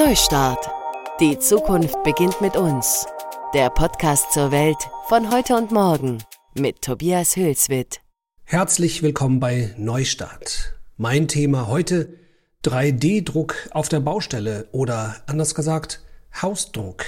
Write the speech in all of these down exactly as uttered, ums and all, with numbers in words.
Neustart. Die Zukunft beginnt mit uns. Der Podcast zur Welt von heute und morgen mit Tobias Hülswith. Herzlich willkommen bei Neustart. Mein Thema heute: drei D Druck auf der Baustelle oder anders gesagt Hausdruck.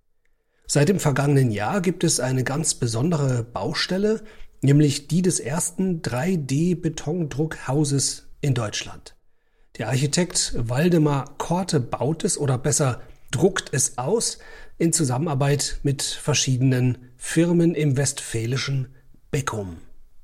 Seit dem vergangenen Jahr gibt es eine ganz besondere Baustelle, nämlich die des ersten drei D Betondruckhauses in Deutschland. Der Architekt Waldemar Korte baut es oder besser druckt es aus in Zusammenarbeit mit verschiedenen Firmen im westfälischen Beckum.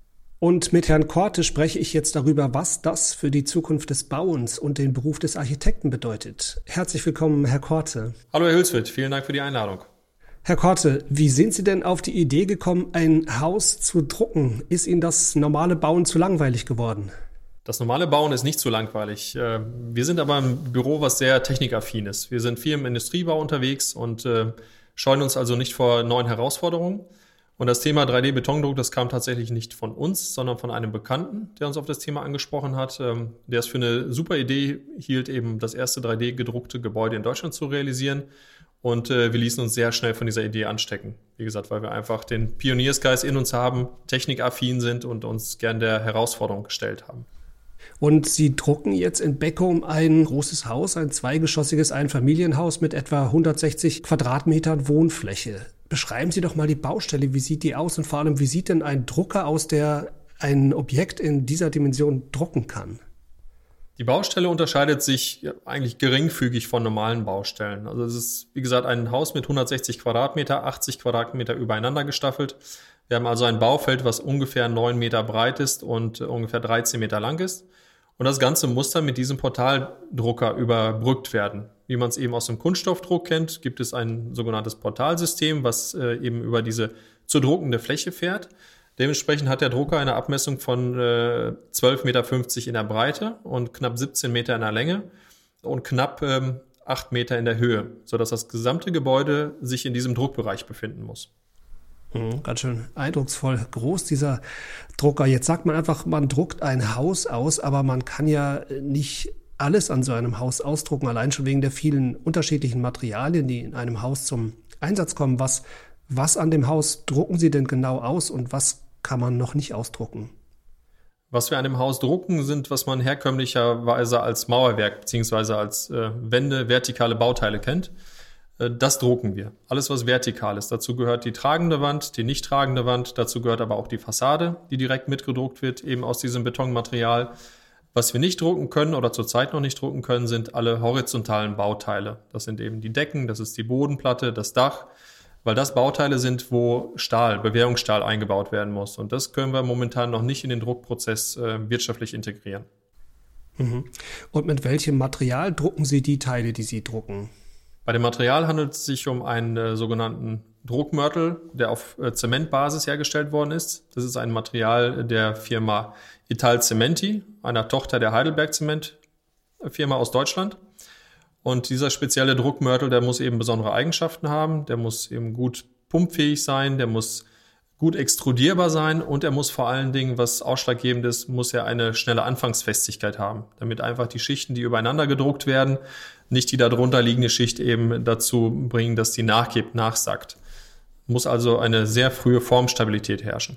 Und mit Herrn Korte spreche ich jetzt darüber, was das für die Zukunft des Bauens und den Beruf des Architekten bedeutet. Herzlich willkommen, Herr Korte. Hallo, Herr Hülswith. Vielen Dank für die Einladung. Herr Korte, wie sind Sie denn auf die Idee gekommen, ein Haus zu drucken? Ist Ihnen das normale Bauen zu langweilig geworden? Das normale Bauen ist nicht so langweilig. Wir sind aber ein Büro, was sehr technikaffin ist. Wir sind viel im Industriebau unterwegs und scheuen uns also nicht vor neuen Herausforderungen. Und das Thema drei D Betondruck, das kam tatsächlich nicht von uns, sondern von einem Bekannten, der uns auf das Thema angesprochen hat, der es für eine super Idee hielt, eben das erste drei D gedruckte Gebäude in Deutschland zu realisieren. Und wir ließen uns sehr schnell von dieser Idee anstecken. Wie gesagt, weil wir einfach den Pioniersgeist in uns haben, technikaffin sind und uns gern der Herausforderung gestellt haben. Und Sie drucken jetzt in Beckum ein großes Haus, ein zweigeschossiges Einfamilienhaus mit etwa hundertsechzig Quadratmetern Wohnfläche. Beschreiben Sie doch mal die Baustelle. Wie sieht die aus und vor allem, wie sieht denn ein Drucker aus, der ein Objekt in dieser Dimension drucken kann? Die Baustelle unterscheidet sich eigentlich geringfügig von normalen Baustellen. Also es ist, wie gesagt, ein Haus mit hundertsechzig Quadratmeter, achtzig Quadratmeter übereinander gestaffelt. Wir haben also ein Baufeld, was ungefähr neun Meter breit ist und ungefähr dreizehn Meter lang ist. Und das Ganze muss dann mit diesem Portaldrucker überbrückt werden. Wie man es eben aus dem Kunststoffdruck kennt, gibt es ein sogenanntes Portalsystem, was äh, eben über diese zu druckende Fläche fährt. Dementsprechend hat der Drucker eine Abmessung von äh, zwölf Komma fünfzig Meter in der Breite und knapp siebzehn Meter in der Länge und knapp ähm, acht Meter in der Höhe, sodass das gesamte Gebäude sich in diesem Druckbereich befinden muss. Mhm, ganz schön eindrucksvoll groß, dieser Drucker. Jetzt sagt man einfach, man druckt ein Haus aus, aber man kann ja nicht alles an so einem Haus ausdrucken, allein schon wegen der vielen unterschiedlichen Materialien, die in einem Haus zum Einsatz kommen. Was, was an dem Haus drucken Sie denn genau aus und was kann man noch nicht ausdrucken? Was wir an dem Haus drucken, sind, was man herkömmlicherweise als Mauerwerk bzw. als äh, Wände, vertikale Bauteile kennt. Äh, das drucken wir. Alles, was vertikal ist. Dazu gehört die tragende Wand, die nicht tragende Wand. Dazu gehört aber auch die Fassade, die direkt mitgedruckt wird, eben aus diesem Betonmaterial. Was wir nicht drucken können oder zurzeit noch nicht drucken können, sind alle horizontalen Bauteile. Das sind eben die Decken, das ist die Bodenplatte, das Dach, weil das Bauteile sind, wo Stahl, Bewährungsstahl eingebaut werden muss. Und das können wir momentan noch nicht in den Druckprozess äh, wirtschaftlich integrieren. Mhm. Und mit welchem Material drucken Sie die Teile, die Sie drucken? Bei dem Material handelt es sich um einen äh, sogenannten Druckmörtel, der auf äh, Zementbasis hergestellt worden ist. Das ist ein Material der Firma Italcementi, einer Tochter der Heidelberg Zement Firma aus Deutschland. Und dieser spezielle Druckmörtel, der muss eben besondere Eigenschaften haben. Der muss eben gut pumpfähig sein, der muss gut extrudierbar sein und er muss vor allen Dingen, was ausschlaggebend ist, muss er eine schnelle Anfangsfestigkeit haben, damit einfach die Schichten, die übereinander gedruckt werden, nicht die darunter liegende Schicht eben dazu bringen, dass die nachgibt, nachsackt. Muss also eine sehr frühe Formstabilität herrschen.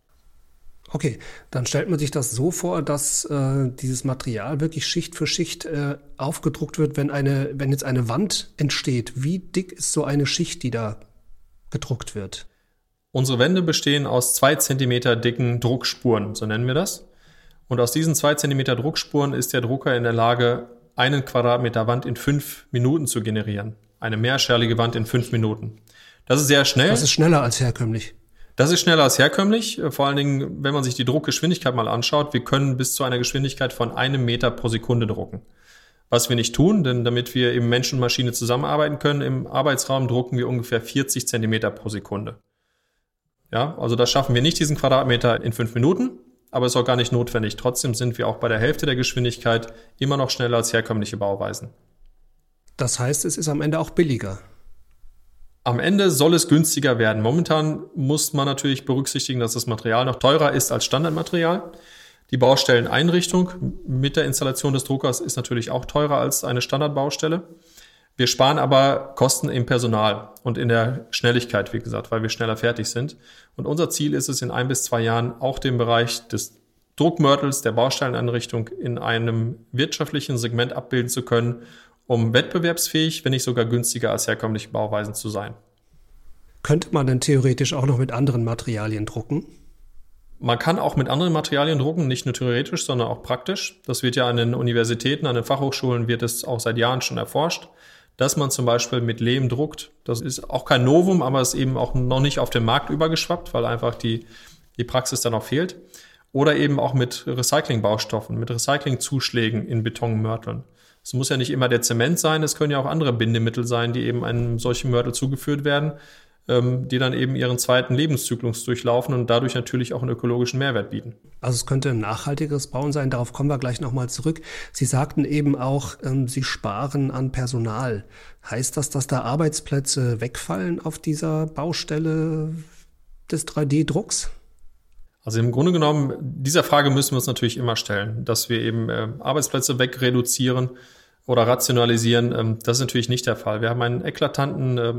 Okay, dann stellt man sich das so vor, dass äh, dieses Material wirklich Schicht für Schicht äh, aufgedruckt wird, wenn eine, wenn jetzt eine Wand entsteht. Wie dick ist so eine Schicht, die da gedruckt wird? Unsere Wände bestehen aus zwei Zentimeter dicken Druckspuren, so nennen wir das. Und aus diesen zwei Zentimeter Druckspuren ist der Drucker in der Lage, einen Quadratmeter Wand in fünf Minuten zu generieren. Eine mehrschärlige Wand in fünf Minuten. Das ist sehr schnell. Das ist schneller als herkömmlich. Das ist schneller als herkömmlich. Vor allen Dingen, wenn man sich die Druckgeschwindigkeit mal anschaut, wir können bis zu einer Geschwindigkeit von einem Meter pro Sekunde drucken. Was wir nicht tun, denn damit wir eben Mensch und Maschine zusammenarbeiten können, im Arbeitsraum drucken wir ungefähr vierzig Zentimeter pro Sekunde. Ja, also da schaffen wir nicht diesen Quadratmeter in fünf Minuten, aber ist auch gar nicht notwendig. Trotzdem sind wir auch bei der Hälfte der Geschwindigkeit immer noch schneller als herkömmliche Bauweisen. Das heißt, es ist am Ende auch billiger. Am Ende soll es günstiger werden. Momentan muss man natürlich berücksichtigen, dass das Material noch teurer ist als Standardmaterial. Die Baustelleneinrichtung mit der Installation des Druckers ist natürlich auch teurer als eine Standardbaustelle. Wir sparen aber Kosten im Personal und in der Schnelligkeit, wie gesagt, weil wir schneller fertig sind. Und unser Ziel ist es, in ein bis zwei Jahren auch den Bereich des Druckmörtels, der Baustelleneinrichtung in einem wirtschaftlichen Segment abbilden zu können, um wettbewerbsfähig, wenn nicht sogar günstiger als herkömmliche Bauweisen zu sein. Könnte man denn theoretisch auch noch mit anderen Materialien drucken? Man kann auch mit anderen Materialien drucken, nicht nur theoretisch, sondern auch praktisch. Das wird ja an den Universitäten, an den Fachhochschulen wird es auch seit Jahren schon erforscht, dass man zum Beispiel mit Lehm druckt. Das ist auch kein Novum, aber ist eben auch noch nicht auf den Markt übergeschwappt, weil einfach die, die Praxis da noch fehlt. Oder eben auch mit Recyclingbaustoffen, mit Recyclingzuschlägen in Betonmörteln. Es muss ja nicht immer der Zement sein, es können ja auch andere Bindemittel sein, die eben einem solchen Mörtel zugeführt werden, die dann eben ihren zweiten Lebenszyklus durchlaufen und dadurch natürlich auch einen ökologischen Mehrwert bieten. Also es könnte ein nachhaltigeres Bauen sein, darauf kommen wir gleich nochmal zurück. Sie sagten eben auch, Sie sparen an Personal. Heißt das, dass da Arbeitsplätze wegfallen auf dieser Baustelle des drei D Drucks? Also im Grunde genommen, dieser Frage müssen wir uns natürlich immer stellen, dass wir eben äh, Arbeitsplätze wegreduzieren oder rationalisieren. Ähm, das ist natürlich nicht der Fall. Wir haben einen eklatanten äh,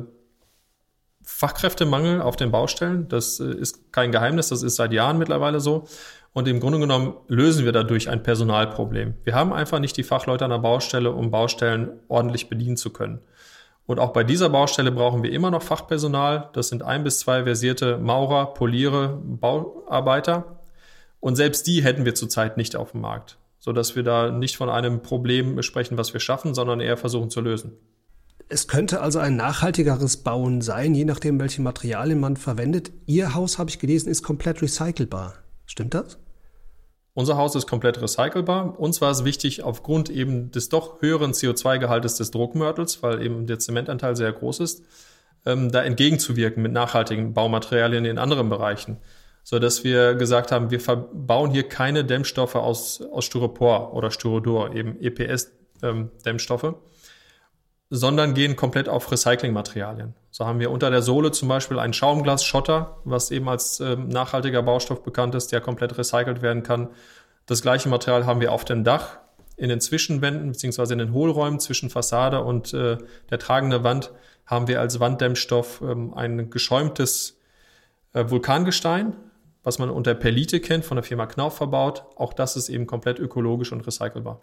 Fachkräftemangel auf den Baustellen. Das äh, ist kein Geheimnis, das ist seit Jahren mittlerweile so. Und im Grunde genommen lösen wir dadurch ein Personalproblem. Wir haben einfach nicht die Fachleute an der Baustelle, um Baustellen ordentlich bedienen zu können. Und auch bei dieser Baustelle brauchen wir immer noch Fachpersonal. Das sind ein bis zwei versierte Maurer, Poliere, Bauarbeiter. Und selbst die hätten wir zurzeit nicht auf dem Markt, sodass wir da nicht von einem Problem sprechen, was wir schaffen, sondern eher versuchen zu lösen. Es könnte also ein nachhaltigeres Bauen sein, je nachdem, welche Materialien man verwendet. Ihr Haus, habe ich gelesen, ist komplett recycelbar. Stimmt das? Unser Haus ist komplett recycelbar. Uns war es wichtig, aufgrund eben des doch höheren C O zwei Gehaltes des Druckmörtels, weil eben der Zementanteil sehr groß ist, ähm, da entgegenzuwirken mit nachhaltigen Baumaterialien in anderen Bereichen. Sodass wir gesagt haben, wir verbauen hier keine Dämmstoffe aus, aus Styropor oder Styrodor, eben E P S-Dämmstoffe, ähm, sondern gehen komplett auf Recyclingmaterialien. So haben wir unter der Sohle zum Beispiel einen Schaumglas-Schotter, was eben als ähm, nachhaltiger Baustoff bekannt ist, der komplett recycelt werden kann. Das gleiche Material haben wir auf dem Dach, in den Zwischenwänden bzw. in den Hohlräumen zwischen Fassade und äh, der tragenden Wand haben wir als Wanddämmstoff ähm, ein geschäumtes äh, Vulkangestein, was man unter Perlite kennt, von der Firma Knauf verbaut. Auch das ist eben komplett ökologisch und recycelbar.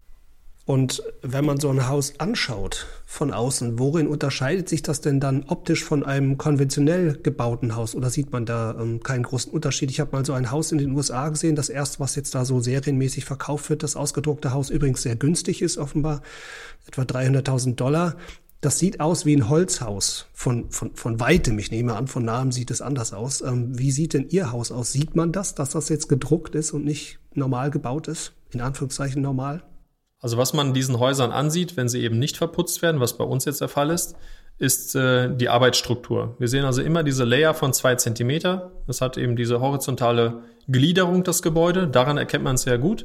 Und wenn man so ein Haus anschaut von außen, worin unterscheidet sich das denn dann optisch von einem konventionell gebauten Haus? Oder sieht man da ähm, keinen großen Unterschied? Ich habe mal so ein Haus in den U S A gesehen, das erste, was jetzt da so serienmäßig verkauft wird, das ausgedruckte Haus übrigens sehr günstig ist, offenbar etwa dreihunderttausend Dollar. Das sieht aus wie ein Holzhaus von, von, von weitem. Ich nehme an, von nahem sieht es anders aus. Ähm, wie sieht denn Ihr Haus aus? Sieht man das, dass das jetzt gedruckt ist und nicht normal gebaut ist? In Anführungszeichen normal? Also was man diesen Häusern ansieht, wenn sie eben nicht verputzt werden, was bei uns jetzt der Fall ist, ist äh, die Arbeitsstruktur. Wir sehen also immer diese Layer von zwei Zentimeter. Das hat eben diese horizontale Gliederung, das Gebäude. Daran erkennt man es sehr gut.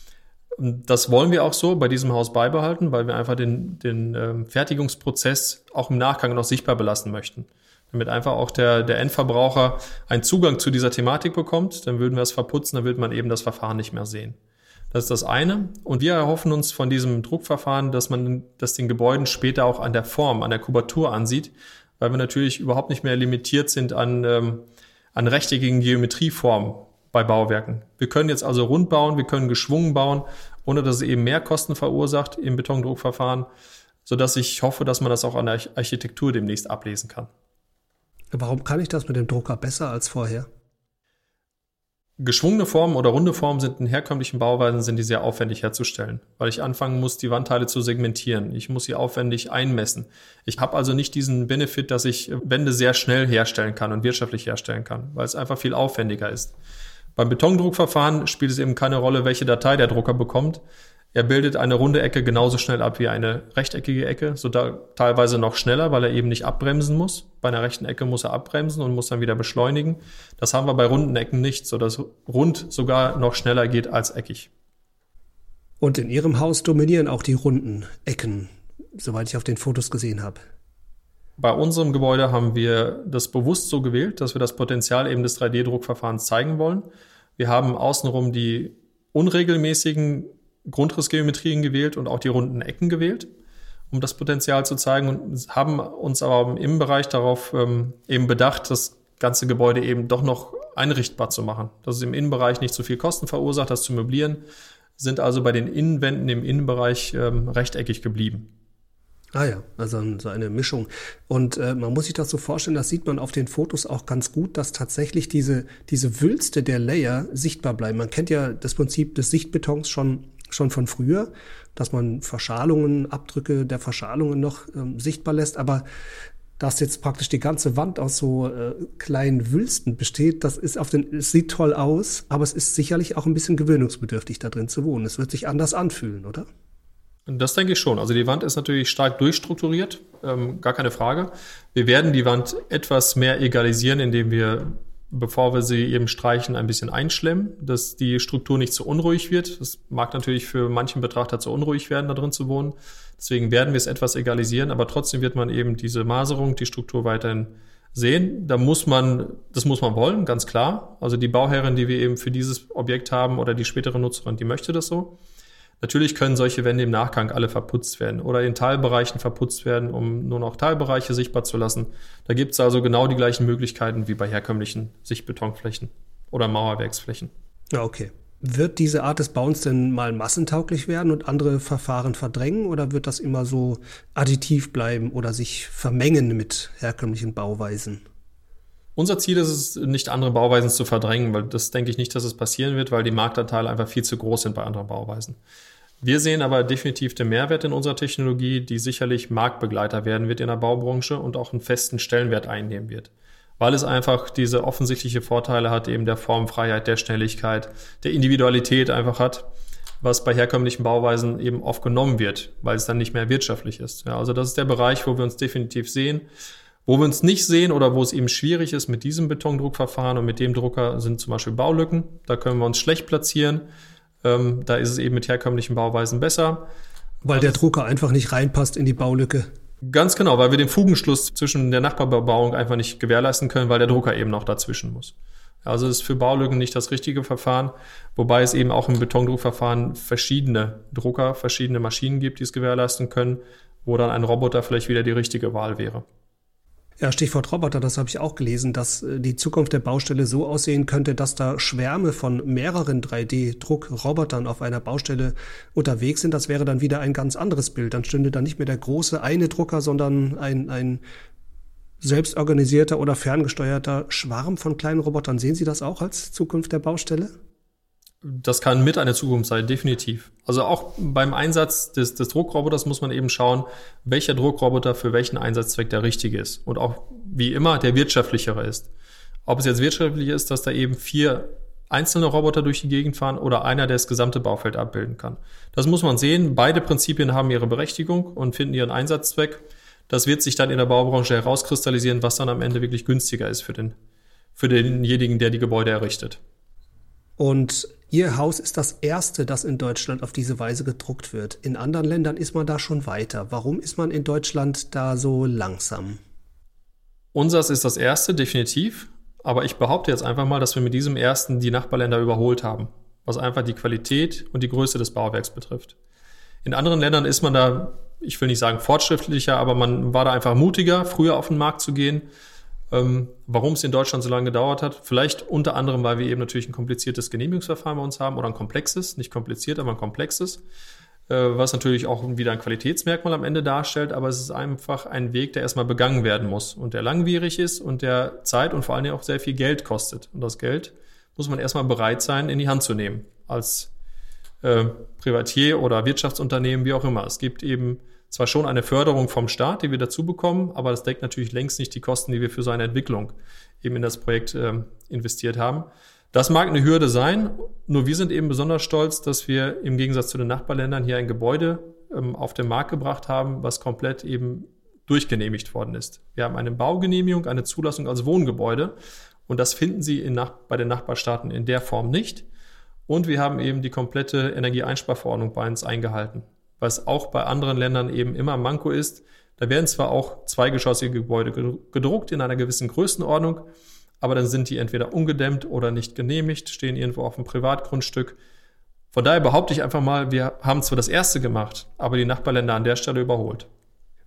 Und das wollen wir auch so bei diesem Haus beibehalten, weil wir einfach den, den ähm, Fertigungsprozess auch im Nachgang noch sichtbar belassen möchten. Damit einfach auch der, der Endverbraucher einen Zugang zu dieser Thematik bekommt. Dann würden wir es verputzen, dann würde man eben das Verfahren nicht mehr sehen. Das ist das eine. Und wir erhoffen uns von diesem Druckverfahren, dass man das den Gebäuden später auch an der Form, an der Kubatur ansieht, weil wir natürlich überhaupt nicht mehr limitiert sind an, ähm, an rechteckigen Geometrieformen bei Bauwerken. Wir können jetzt also rund bauen, wir können geschwungen bauen, ohne dass es eben mehr Kosten verursacht im Betondruckverfahren, sodass ich hoffe, dass man das auch an der Architektur demnächst ablesen kann. Warum kann ich das mit dem Drucker besser als vorher? Geschwungene Formen oder runde Formen sind in herkömmlichen Bauweisen sind die sehr aufwendig herzustellen, weil ich anfangen muss, die Wandteile zu segmentieren. Ich muss sie aufwendig einmessen. Ich habe also nicht diesen Benefit, dass ich Wände sehr schnell herstellen kann und wirtschaftlich herstellen kann, weil es einfach viel aufwendiger ist. Beim Betondruckverfahren spielt es eben keine Rolle, welche Datei der Drucker bekommt. Er bildet eine runde Ecke genauso schnell ab wie eine rechteckige Ecke, sogar teilweise noch schneller, weil er eben nicht abbremsen muss. Bei einer rechten Ecke muss er abbremsen und muss dann wieder beschleunigen. Das haben wir bei runden Ecken nicht, sodass rund sogar noch schneller geht als eckig. Und in Ihrem Haus dominieren auch die runden Ecken, soweit ich auf den Fotos gesehen habe. Bei unserem Gebäude haben wir das bewusst so gewählt, dass wir das Potenzial eben des drei D Druckverfahrens zeigen wollen. Wir haben außenrum die unregelmäßigen Grundrissgeometrien gewählt und auch die runden Ecken gewählt. um das Potenzial zu zeigen und haben uns aber im Innenbereich darauf ähm, eben bedacht, das ganze Gebäude eben doch noch einrichtbar zu machen. Dass es im Innenbereich nicht so viel Kosten verursacht, das zu möblieren, sind also bei den Innenwänden im Innenbereich ähm, rechteckig geblieben. Ah ja, also so eine Mischung. Und äh, man muss sich das so vorstellen, das sieht man auf den Fotos auch ganz gut, dass tatsächlich diese, diese Wülste der Layer sichtbar bleiben. Man kennt ja das Prinzip des Sichtbetons schon, schon von früher, dass man Verschalungen, Abdrücke der Verschalungen noch ähm, sichtbar lässt. Aber dass jetzt praktisch die ganze Wand aus so äh, kleinen Wülsten besteht, das ist auf den, es sieht toll aus, aber es ist sicherlich auch ein bisschen gewöhnungsbedürftig, da drin zu wohnen. Es wird sich anders anfühlen, oder? Das denke ich schon. Also die Wand ist natürlich stark durchstrukturiert, ähm, gar keine Frage. Wir werden die Wand etwas mehr egalisieren, indem wir, bevor wir sie eben streichen, ein bisschen einschlemmen, dass die Struktur nicht zu unruhig wird. Das mag natürlich für manchen Betrachter zu unruhig werden, da drin zu wohnen. Deswegen werden wir es etwas egalisieren, aber trotzdem wird man eben diese Maserung, die Struktur weiterhin sehen. Da muss man, das muss man wollen, ganz klar. Also die Bauherrin, die wir eben für dieses Objekt haben oder die spätere Nutzerin, die möchte das so. Natürlich können solche Wände im Nachgang alle verputzt werden oder in Teilbereichen verputzt werden, um nur noch Teilbereiche sichtbar zu lassen. Da gibt es also genau die gleichen Möglichkeiten wie bei herkömmlichen Sichtbetonflächen oder Mauerwerksflächen. Ja, okay. Wird diese Art des Bauens denn mal massentauglich werden und andere Verfahren verdrängen oder wird das immer so additiv bleiben oder sich vermengen mit herkömmlichen Bauweisen? Unser Ziel ist es, nicht andere Bauweisen zu verdrängen, weil das denke ich nicht, dass es passieren wird, weil die Marktanteile einfach viel zu groß sind bei anderen Bauweisen. Wir sehen aber definitiv den Mehrwert in unserer Technologie, die sicherlich Marktbegleiter werden wird in der Baubranche und auch einen festen Stellenwert einnehmen wird. Weil es einfach diese offensichtliche Vorteile hat, eben der Formfreiheit, der Schnelligkeit, der Individualität einfach hat, was bei herkömmlichen Bauweisen eben oft genommen wird, weil es dann nicht mehr wirtschaftlich ist. Ja, also das ist der Bereich, wo wir uns definitiv sehen. Wo wir uns nicht sehen oder wo es eben schwierig ist mit diesem Betondruckverfahren und mit dem Drucker, sind zum Beispiel Baulücken. Da können wir uns schlecht platzieren. Ähm, da ist es eben mit herkömmlichen Bauweisen besser. Weil der Drucker einfach nicht reinpasst in die Baulücke. Ganz genau, weil wir den Fugenschluss zwischen der Nachbarbebauung einfach nicht gewährleisten können, weil der Drucker eben noch dazwischen muss. Also es ist für Baulücken nicht das richtige Verfahren, wobei es eben auch im Betondruckverfahren verschiedene Drucker, verschiedene Maschinen gibt, die es gewährleisten können, wo dann ein Roboter vielleicht wieder die richtige Wahl wäre. Ja, Stichwort Roboter, das habe ich auch gelesen, dass die Zukunft der Baustelle so aussehen könnte, dass da Schwärme von mehreren drei D-Druckrobotern auf einer Baustelle unterwegs sind. Das wäre dann wieder ein ganz anderes Bild. Dann stünde da nicht mehr der große eine Drucker, sondern ein, ein selbstorganisierter oder ferngesteuerter Schwarm von kleinen Robotern. Sehen Sie das auch als Zukunft der Baustelle? Das kann mit eine Zukunft sein, definitiv. Also auch beim Einsatz des, des Druckroboters muss man eben schauen, welcher Druckroboter für welchen Einsatzzweck der richtige ist. Und auch, wie immer, der wirtschaftlichere ist. Ob es jetzt wirtschaftlich ist, dass da eben vier einzelne Roboter durch die Gegend fahren oder einer, der das gesamte Baufeld abbilden kann. Das muss man sehen. Beide Prinzipien haben ihre Berechtigung und finden ihren Einsatzzweck. Das wird sich dann in der Baubranche herauskristallisieren, was dann am Ende wirklich günstiger ist für den, für denjenigen, der die Gebäude errichtet. Und Ihr Haus ist das erste, das in Deutschland auf diese Weise gedruckt wird. In anderen Ländern ist man da schon weiter. Warum ist man in Deutschland da so langsam? Unseres ist das erste, definitiv. Aber ich behaupte jetzt einfach mal, dass wir mit diesem ersten die Nachbarländer überholt haben, was einfach die Qualität und die Größe des Bauwerks betrifft. In anderen Ländern ist man da, ich will nicht sagen fortschrittlicher, aber man war da einfach mutiger, früher auf den Markt zu gehen. Ähm, warum es in Deutschland so lange gedauert hat? Vielleicht unter anderem, weil wir eben natürlich ein kompliziertes Genehmigungsverfahren bei uns haben oder ein komplexes, nicht kompliziert, aber ein komplexes, äh, was natürlich auch wieder ein Qualitätsmerkmal am Ende darstellt, aber es ist einfach ein Weg, der erstmal begangen werden muss und der langwierig ist und der Zeit und vor allen Dingen auch sehr viel Geld kostet. Und das Geld muss man erstmal bereit sein, in die Hand zu nehmen, als äh, Privatier oder Wirtschaftsunternehmen, wie auch immer. Es gibt eben zwar schon eine Förderung vom Staat, die wir dazu bekommen, aber das deckt natürlich längst nicht die Kosten, die wir für so eine Entwicklung eben in das Projekt ähm, investiert haben. Das mag eine Hürde sein, nur wir sind eben besonders stolz, dass wir im Gegensatz zu den Nachbarländern hier ein Gebäude ähm, auf den Markt gebracht haben, was komplett eben durchgenehmigt worden ist. Wir haben eine Baugenehmigung, eine Zulassung als Wohngebäude und das finden Sie in Nach- bei den Nachbarstaaten in der Form nicht. Und wir haben eben die komplette Energieeinsparverordnung bei uns eingehalten, was auch bei anderen Ländern eben immer Manko ist. Da werden zwar auch zweigeschossige Gebäude gedruckt in einer gewissen Größenordnung, aber dann sind die entweder ungedämmt oder nicht genehmigt, stehen irgendwo auf einem Privatgrundstück. Von daher behaupte ich einfach mal, wir haben zwar das erste gemacht, aber die Nachbarländer an der Stelle überholt.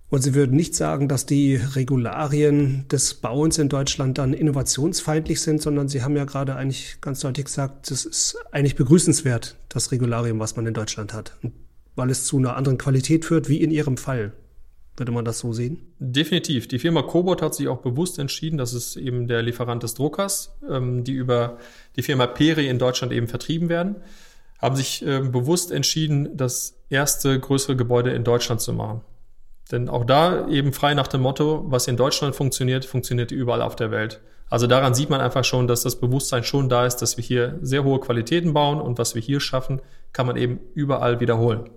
Und Sie würden nicht sagen, dass die Regularien des Bauens in Deutschland dann innovationsfeindlich sind, sondern Sie haben ja gerade eigentlich ganz deutlich gesagt, das ist eigentlich begrüßenswert, das Regularium, was man in Deutschland hat, weil es zu einer anderen Qualität führt, wie in Ihrem Fall. Würde man das so sehen? Definitiv. Die Firma Cobot hat sich auch bewusst entschieden, das ist eben der Lieferant des Druckers, die über die Firma Peri in Deutschland eben vertrieben werden, haben sich bewusst entschieden, das erste größere Gebäude in Deutschland zu machen. Denn auch da eben frei nach dem Motto, was in Deutschland funktioniert, funktioniert überall auf der Welt. Also daran sieht man einfach schon, dass das Bewusstsein schon da ist, dass wir hier sehr hohe Qualitäten bauen und was wir hier schaffen, kann man eben überall wiederholen.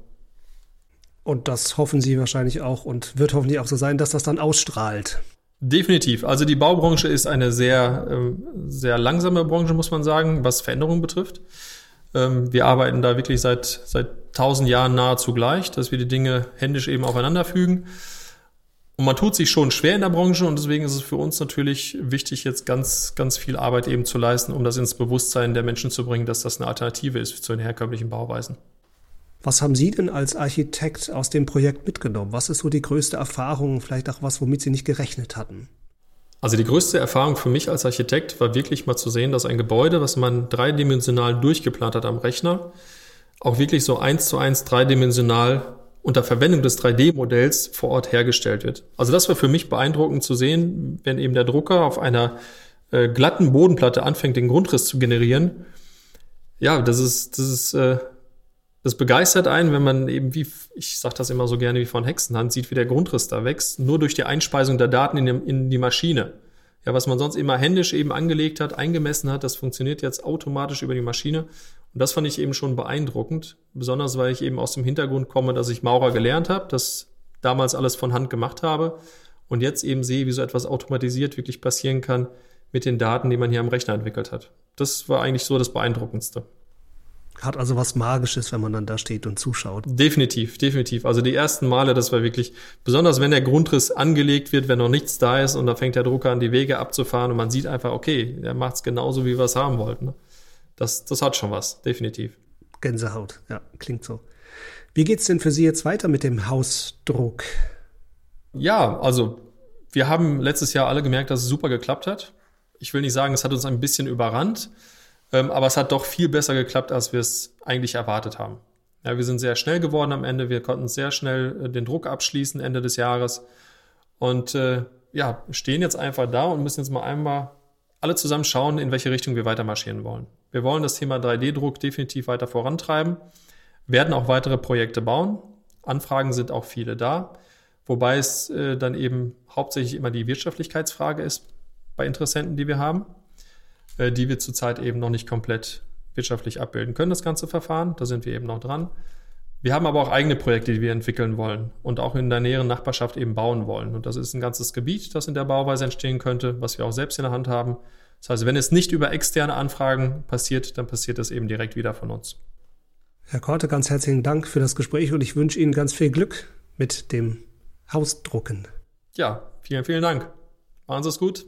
Und das hoffen Sie wahrscheinlich auch und wird hoffentlich auch so sein, dass das dann ausstrahlt. Definitiv. Also die Baubranche ist eine sehr, sehr langsame Branche, muss man sagen, was Veränderungen betrifft. Wir arbeiten da wirklich seit, seit tausend Jahren nahezu gleich, dass wir die Dinge händisch eben aufeinander fügen. Und man tut sich schon schwer in der Branche und deswegen ist es für uns natürlich wichtig, jetzt ganz, ganz viel Arbeit eben zu leisten, um das ins Bewusstsein der Menschen zu bringen, dass das eine Alternative ist zu den herkömmlichen Bauweisen. Was haben Sie denn als Architekt aus dem Projekt mitgenommen? Was ist so die größte Erfahrung, vielleicht auch was, womit Sie nicht gerechnet hatten? Also die größte Erfahrung für mich als Architekt war wirklich mal zu sehen, dass ein Gebäude, was man dreidimensional durchgeplant hat am Rechner, auch wirklich so eins zu eins dreidimensional unter Verwendung des drei D Modells vor Ort hergestellt wird. Also das war für mich beeindruckend zu sehen, wenn eben der Drucker auf einer äh, glatten Bodenplatte anfängt, den Grundriss zu generieren. Ja, das ist, das ist, äh, das begeistert einen, wenn man eben, wie ich sage das immer so gerne, wie von Hexenhand, sieht, wie der Grundriss da wächst, nur durch die Einspeisung der Daten in, dem, in die Maschine. Ja, was man sonst immer händisch eben angelegt hat, eingemessen hat, das funktioniert jetzt automatisch über die Maschine. Und das fand ich eben schon beeindruckend, besonders weil ich eben aus dem Hintergrund komme, dass ich Maurer gelernt habe, das damals alles von Hand gemacht habe und jetzt eben sehe, wie so etwas automatisiert wirklich passieren kann mit den Daten, die man hier am Rechner entwickelt hat. Das war eigentlich so das Beeindruckendste. Hat also was Magisches, wenn man dann da steht und zuschaut. Definitiv, definitiv. Also die ersten Male, das war wirklich, besonders wenn der Grundriss angelegt wird, wenn noch nichts da ist und da fängt der Drucker an, die Wege abzufahren und man sieht einfach, okay, der macht es genauso, wie wir es haben wollten. Das, das hat schon was, definitiv. Gänsehaut, ja, klingt so. Wie geht's denn für Sie jetzt weiter mit dem Hausdruck? Ja, also wir haben letztes Jahr alle gemerkt, dass es super geklappt hat. Ich will nicht sagen, es hat uns ein bisschen überrannt, aber es hat doch viel besser geklappt, als wir es eigentlich erwartet haben. Ja, wir sind sehr schnell geworden am Ende. Wir konnten sehr schnell den Druck abschließen Ende des Jahres. Und äh, ja, stehen jetzt einfach da und müssen jetzt mal einmal alle zusammen schauen, in welche Richtung wir weiter marschieren wollen. Wir wollen das Thema drei D Druck definitiv weiter vorantreiben, werden auch weitere Projekte bauen. Anfragen sind auch viele da, wobei es äh, dann eben hauptsächlich immer die Wirtschaftlichkeitsfrage ist bei Interessenten, die wir haben, die wir zurzeit eben noch nicht komplett wirtschaftlich abbilden können, das ganze Verfahren. Da sind wir eben noch dran. Wir haben aber auch eigene Projekte, die wir entwickeln wollen und auch in der näheren Nachbarschaft eben bauen wollen. Und das ist ein ganzes Gebiet, das in der Bauweise entstehen könnte, was wir auch selbst in der Hand haben. Das heißt, wenn es nicht über externe Anfragen passiert, dann passiert das eben direkt wieder von uns. Herr Korte, ganz herzlichen Dank für das Gespräch und ich wünsche Ihnen ganz viel Glück mit dem Hausdrucken. Ja, vielen, vielen Dank. Machen Sie es gut.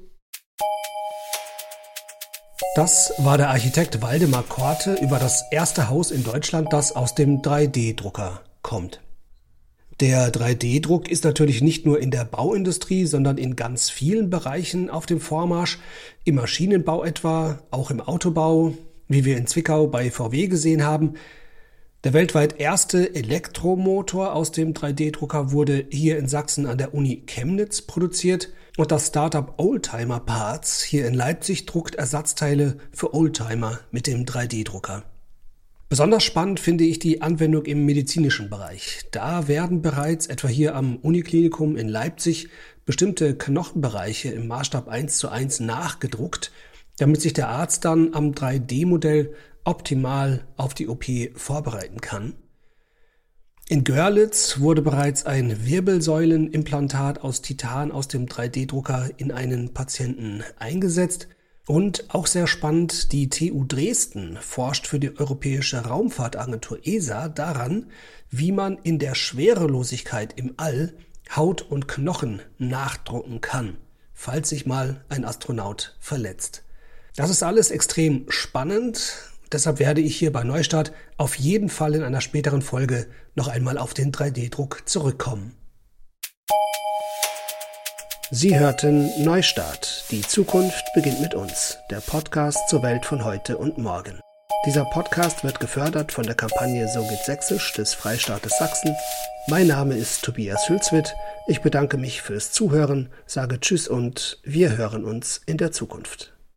Das war der Architekt Waldemar Korte über das erste Haus in Deutschland, das aus dem drei D Drucker kommt. Der drei D Druck ist natürlich nicht nur in der Bauindustrie, sondern in ganz vielen Bereichen auf dem Vormarsch. Im Maschinenbau etwa, auch im Autobau, wie wir in Zwickau bei V W gesehen haben. Der weltweit erste Elektromotor aus dem drei D Drucker wurde hier in Sachsen an der Uni Chemnitz produziert. Und das Startup Oldtimer Parts hier in Leipzig druckt Ersatzteile für Oldtimer mit dem drei D Drucker. Besonders spannend finde ich die Anwendung im medizinischen Bereich. Da werden bereits etwa hier am Uniklinikum in Leipzig bestimmte Knochenbereiche im Maßstab eins zu eins nachgedruckt, damit sich der Arzt dann am drei D Modell optimal auf die O P vorbereiten kann. In Görlitz wurde bereits ein Wirbelsäulenimplantat aus Titan aus dem drei D Drucker in einen Patienten eingesetzt. Und auch sehr spannend, die T U Dresden forscht für die Europäische Raumfahrtagentur E S A daran, wie man in der Schwerelosigkeit im All Haut und Knochen nachdrucken kann, falls sich mal ein Astronaut verletzt. Das ist alles extrem spannend. Deshalb werde ich hier bei Neustart auf jeden Fall in einer späteren Folge noch einmal auf den drei D Druck zurückkommen. Sie hörten Neustart. Die Zukunft beginnt mit uns. Der Podcast zur Welt von heute und morgen. Dieser Podcast wird gefördert von der Kampagne So geht Sächsisch des Freistaates Sachsen. Mein Name ist Tobias Hülswit. Ich bedanke mich fürs Zuhören, sage Tschüss und wir hören uns in der Zukunft.